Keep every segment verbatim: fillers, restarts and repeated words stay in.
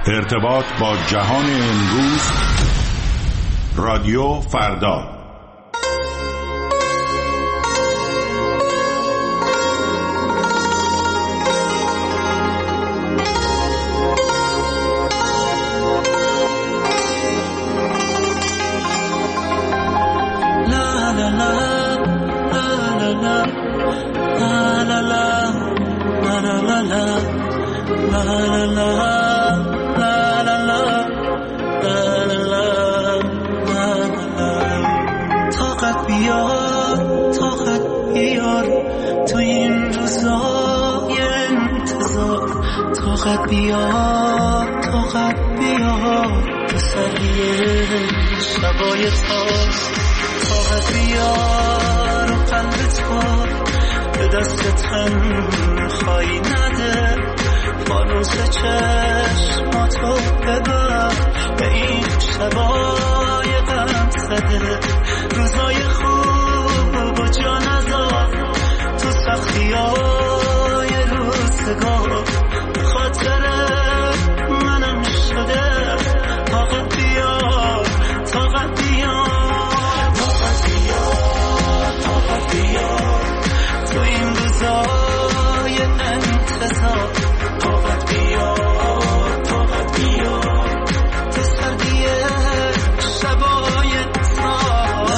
ارتباط با جهان امروز، رادیو فردا. طاقت بیار، طاقت بیار، تسلیه شبای تاست. طاقت بیار و قلب تو به دست تنهایی نده. فانوس چشماتو ببر به این شبای غم زده. روزای خوب و جا نذار تو سختیای روزگار. خاطر منم شده. طاقت بیار، طاقت بیار، طاقت بیار، طاقت بیار تو این روزای انتظار. طاقت بیار، طاقت بیار تو سردی شبای تار.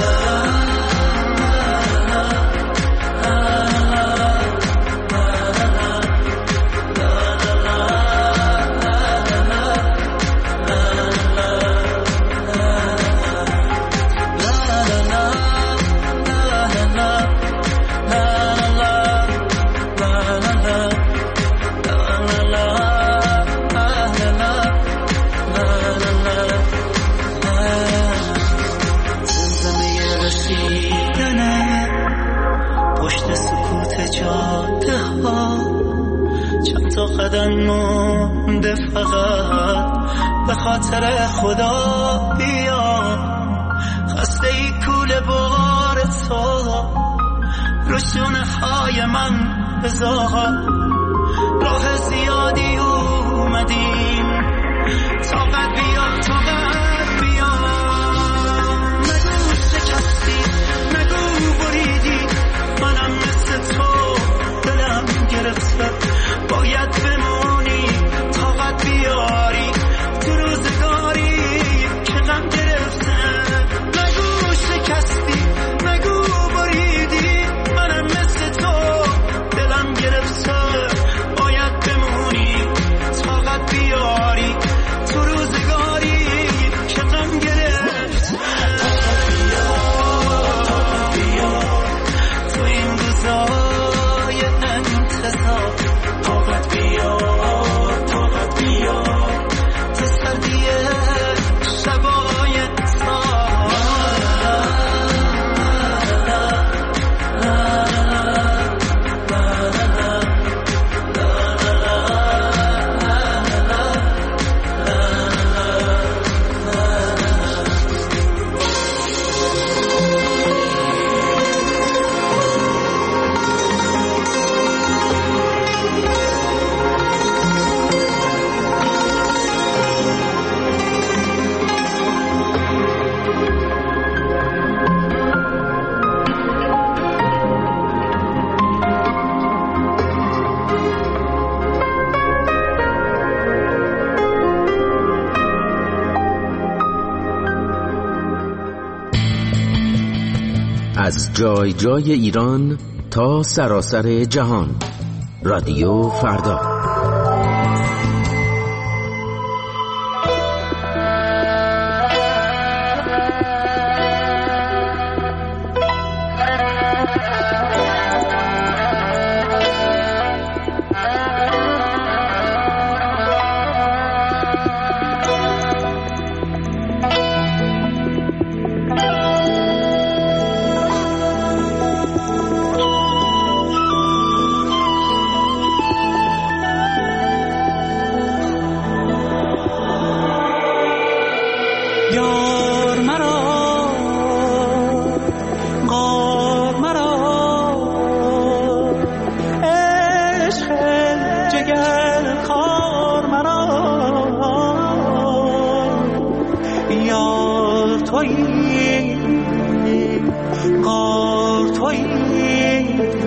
قدم مونده فقط به خاطر خدا بیا. خسته ای کوله بار تو رو شونه های من بذار. راه زیادی اومدیم. طاقت بیا، طاقت بیا. نگو شکستی، نگو بریدی. منم مثل تو دلم گرفته. باید بمونی، طاقت بیاری تو روزگاری که غم گرفته. نگو شکستی، نگو بریدی. منم مثل تو دلم گرفته. باید بمونی، طاقت بیاری تو روزگاری که غم گرفته. طاقت بیار، طاقت بیار تو این روزای انتظار. طاقت بیار، طاقت بیار تو سردی شبای تار. از جای جای ایران تا سراسر جهان، رادیو فردا. تویی غار تویی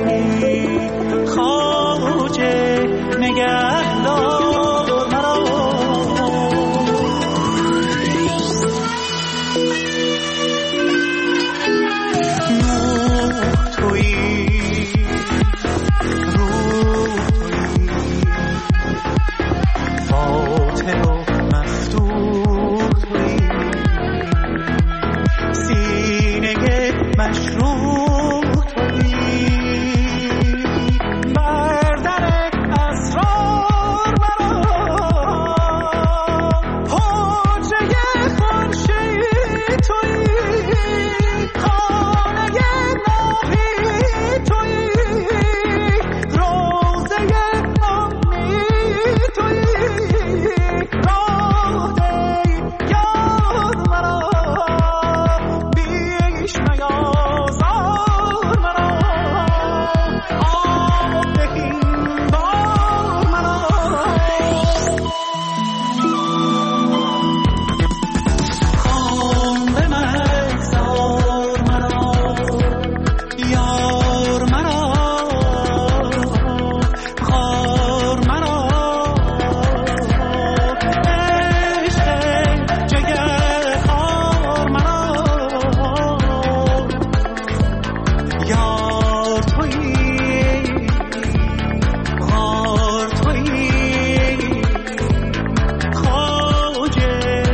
خواجه نگهدار مرا نور تویی روح تویی فاتح و مفتوح تویی سینه مشروع تویی بردر اسرار مرا حجره خورشید تویی خانه ماهی تویی روزه امید تویی راه یاد مرا بیش نیازار مرا آب دهیم بار مرا خام به مگذار مرا یار مرا غار مرا عشق جگرخوار مرا یار تویی غار تویی خواجه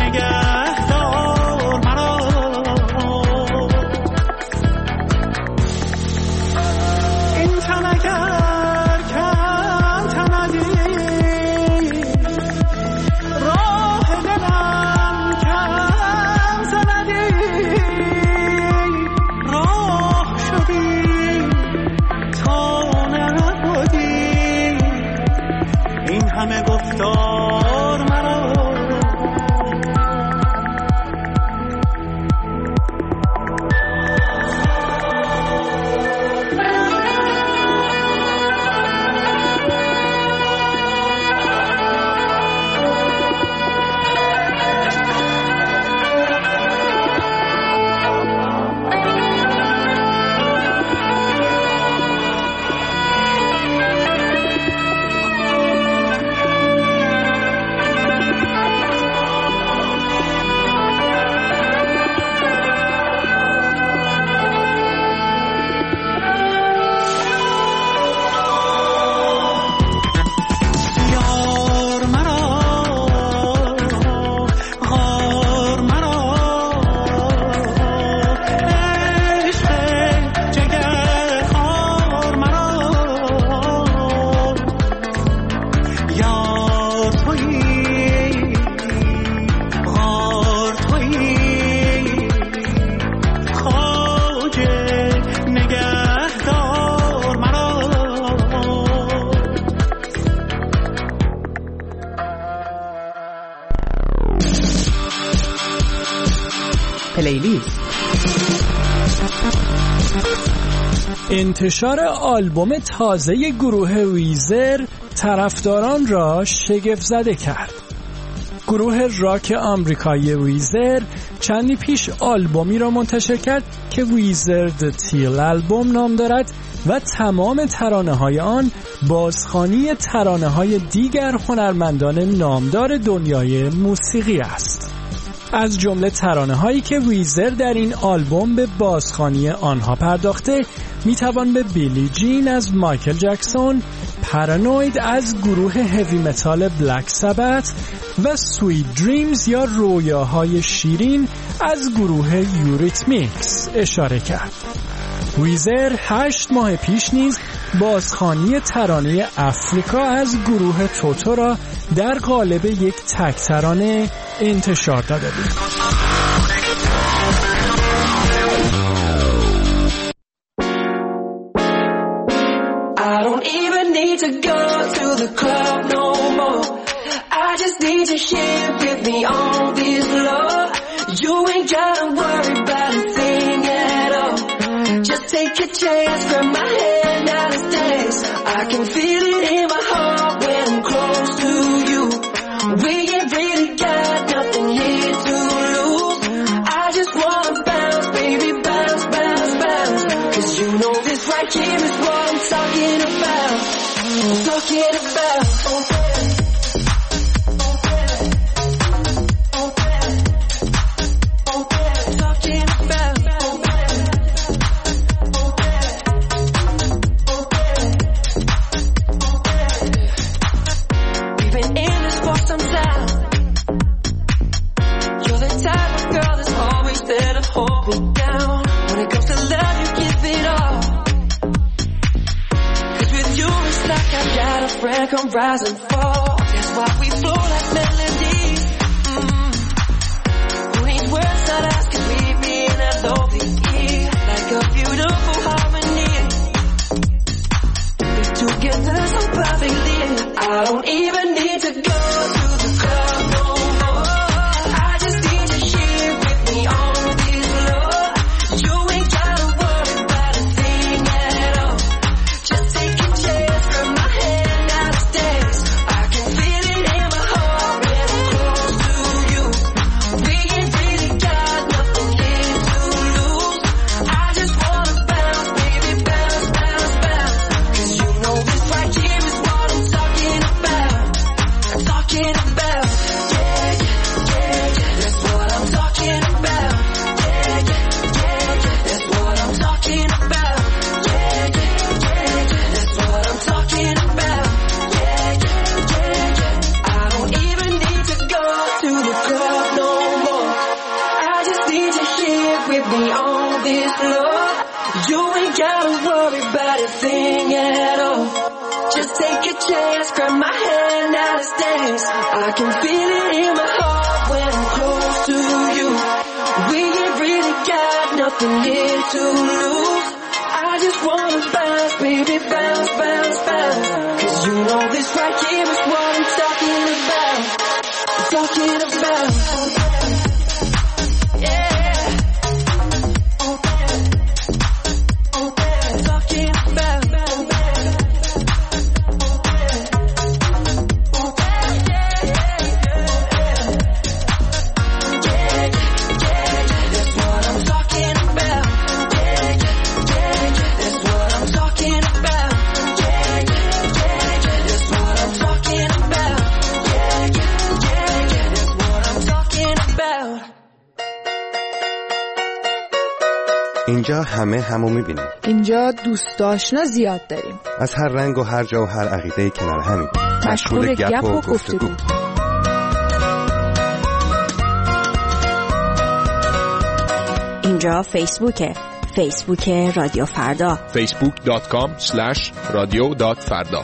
نگهدار مرا این تن اگر کم تندی راه دلم کم زندی راه شدی تا نبودی این همه گفتار مرا یار مرا غار مرا عشق جگرخوار مرا یار تویی غار تویی خواجه نگهدار مرا پلیلیست. انتشار آلبوم تازه گروه ویزر طرفداران را شگفت زده کرد. گروه راک آمریکایی ویزر چندی پیش آلبومی را منتشر کرد که ویزر د تیل آلبوم نام دارد و تمام ترانه‌های آن بازخوانی ترانه‌های دیگر هنرمندان نامدار دنیای موسیقی است. از جمله ترانه‌هایی که ویزر در این آلبوم به بازخوانی آنها پرداخته میتوان به بیلی جین از مایکل جکسون، پارانوید از گروه هوی متال بلک سابت و سویت دریمز یا رویاهای شیرین از گروه یوریتمیکس اشاره کرد. ویزر هشت ماه پیش نیز بازخوانی ترانه افریکا از گروه توتو را در قالب یک تک ترانه انتشار داده بود. I don't even need to go to the club no more. I just need to share with me all this love. You ain't gotta worry about a thing at all. Just take a chance, grab my hand, now let's dance. I can feel it in my heart when I'm close to you. We ain't really got nothing here to lose. I talking about, talking about. Come rise and fall. That's why we flow like melodies. Mm. Who needs words that ask can leave me in a lovely ear, like a beautiful harmony. We together so perfectly. I don't even need to go to the club no more. I just need you here with me on this floor. You ain't gotta worry about a thing at all. Just take a chance from my hand. Chance, grab my hand out of stairs. I can feel it in my heart when I'm close to you. We ain't really got nothing here to lose. I just wanna bounce, baby, bounce, bounce, bounce. Cause you know this right here is what I'm talking about. I'm talking about. Yeah. I'm talking about. اینجا همه همو میبینیم. اینجا دوست آشنا زیاد داریم. از هر رنگ و هر جا و هر عقیده‌ای کنار همیم. مشغول گپ و گفتگو. اینجا فیسبوکه. فیسبوک رادیو فردا. فیسبوک دات کام اسلش رادیو دات فردا.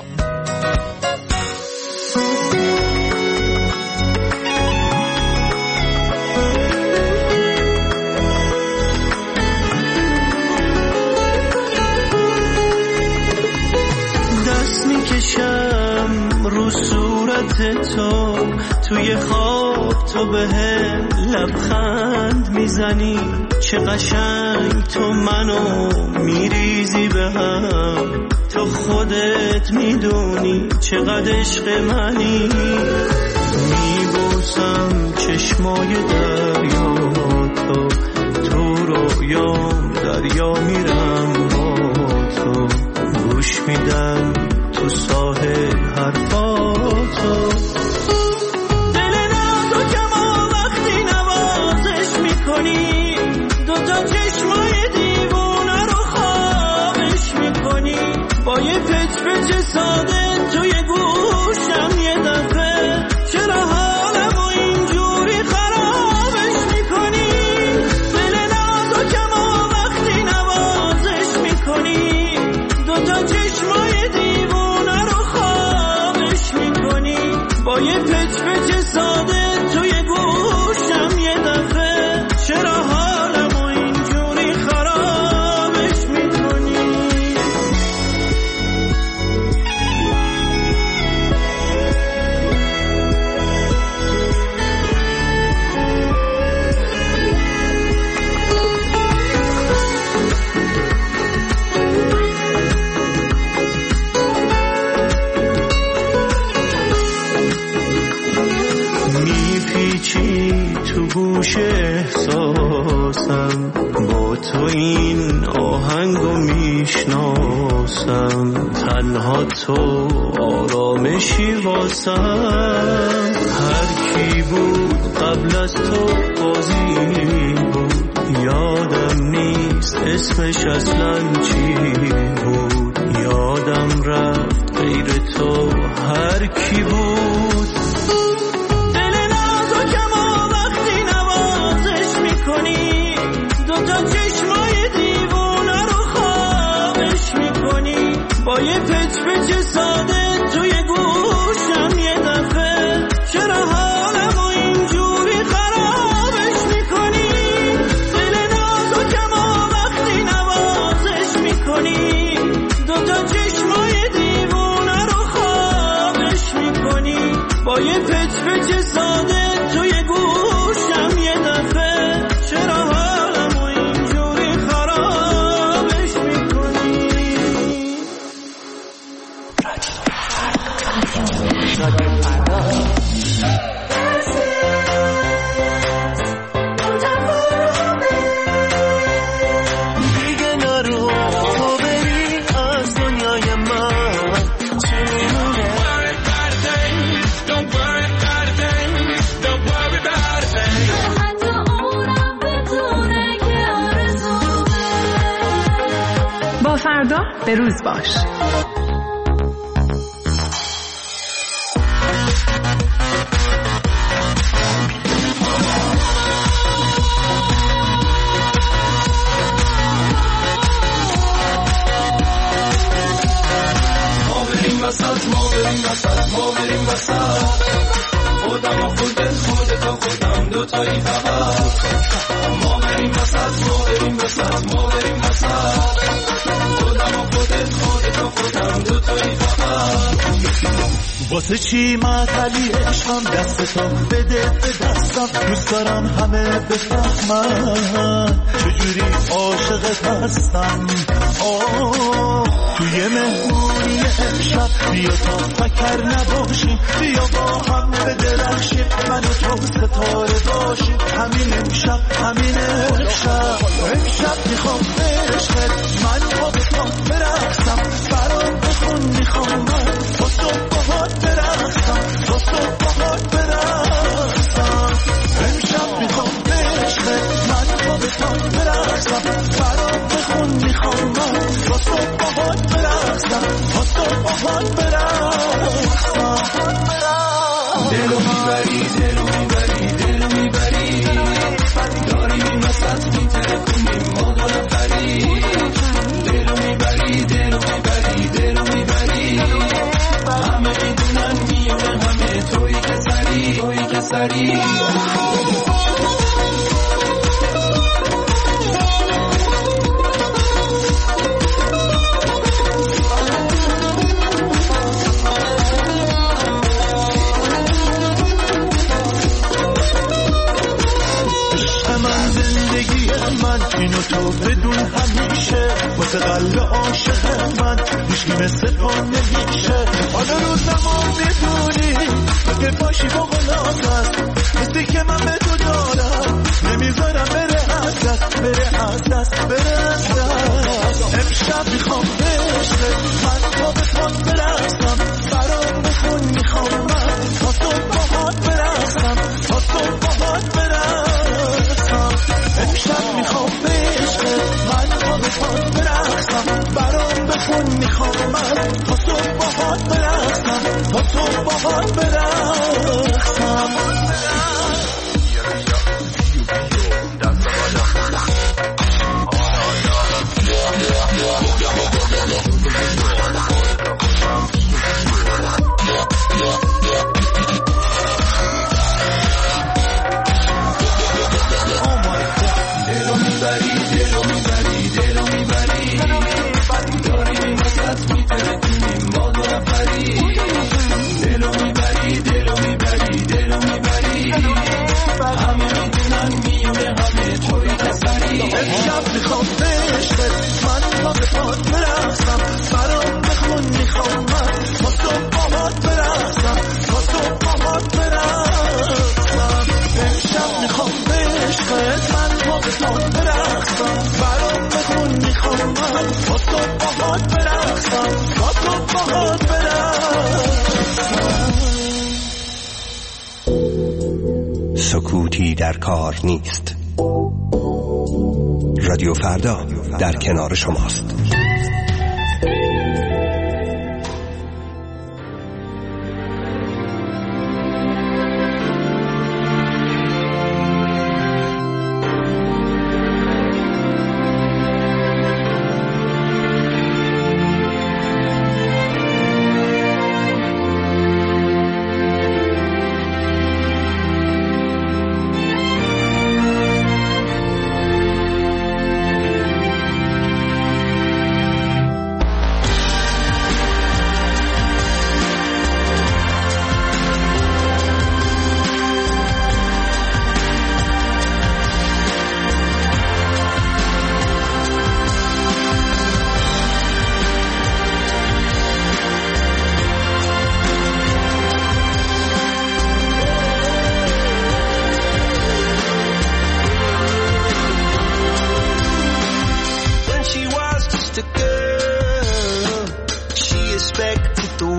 رو صورت تو توی خواب تو به هم لبخند میزنی، چه قشنگ تو منو میریزی به هم، تو خودت میدونی چقدر عشق منی. میبوسم چشمای دریا تو، تو رویام دریا میرم با تو، گوش میدم تو ساحل حرفاتو. دل نازو کما وقتی نوازش میکنی، دوتا چشمای دیوونه رو خوابش میکنی، با یه پچ پچ ساده توی گوشم یه دفعه چرا حالمو اینجوری خرابش میکنی. دل نازو کما وقتی نوازش میکنی، دوتا چشمای دیوونه با یه پچ پچ ساده توی گوشم یه دفعه چرا حالمو اینجوری خرابش میکنی. تو گوش احساسم با تو این آهنگو میشناسم، تنها تو آرامشی واسم. هر کی بود قبل از تو بازی بود، یادم نیست اسمش اصلا چی بود. یادم رفت غیر تو هر کی بود. دل نازکمو وقتی نوازش میکنی، دوتا چشمای دیوونه رو خوابش میکنی. با یه پچ پچ ساده توی گوشم یه دفعه چرا حالمو اینجوری خرابش میکنی. دل نازکمو وقتی نوازش میکنی، دوتا چشمای دیوونه رو خوابش میکنی. با یه پچ پچ ساده توی گوشم یه دفعه چرا حالمو اینجوری خرابش میکنی. دیگه نرو تو بری از دنیای من، چی میمونه؟ Don't worry about a thing, don't worry about a thing. حتی اونم بدونه که آرزومه. با فردا به روز باش. وسط ما بریم وسط ما بریم وسط، خودم و خودت خودت و خودم دوتایی فقط. ما بریم وسط ما بریم وسط ما بریم وسط، خودم و خودت خودت و خودم دوتایی فقط. واسه چی معطلی عشقم دستتو بده به دستم، دوست دارم همه بفهمن چجوری عاشقت هستم. آه توی مهمونی امشب بیا تا فکر نباشیم، بیا با هم بدرخشیم، من و تو ستاره باشیم. همین امشب همین امشب امشب میخوام عشقت، من با بخوام برقصم، برام بخون میخوام من با صبح باهات برقصم، با صبح باهات برقصم. امشب میخوام عشقت، من با بخوام برقصم، برام بخون میخوام من با صبح باهات برقصم، با صبح باهات برقصم. دلو میبری دلو میبری دلو میبری، داریم این وسط میترکونیم ما دو نفری. دلو میبری دلو میبری دلو میبری، همه میدونن میونه همه توی که سری توی که سری. من اینو تو بدون همیشه، واسه قلب عاشق من هیچکی مثل تو نمیشه. حالا رو زمان میدونی که باشی با غلاقت، مثلی که من به تو دارم نمیذارم بره از دست بره از دست بره از دست. امشب میخوام عشقت، من با بخواد برقصم، برام بخون میخوام من تا صبح باهات برقصم، تا صبح باهات برقصم. امشب میخوام عشقت، من با بخواد برقصم، برام بخون میخوام من تا صبح باهات برقصم، تا صبح باهات برقصم. امشب میخوام عشقت، من با بخواد برقصم، برام بخون میخوام من با صبح باهات برقصم، با صبح باهات برقصم. امشب میخوام عشقت، من با بخواد برقصم، برام بخون میخوام من با صبح باهات برقصم، با صبح بهت بدم. سکوتی در کار نیست. رادیو فردا در کنار شماست.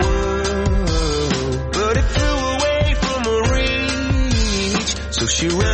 She ran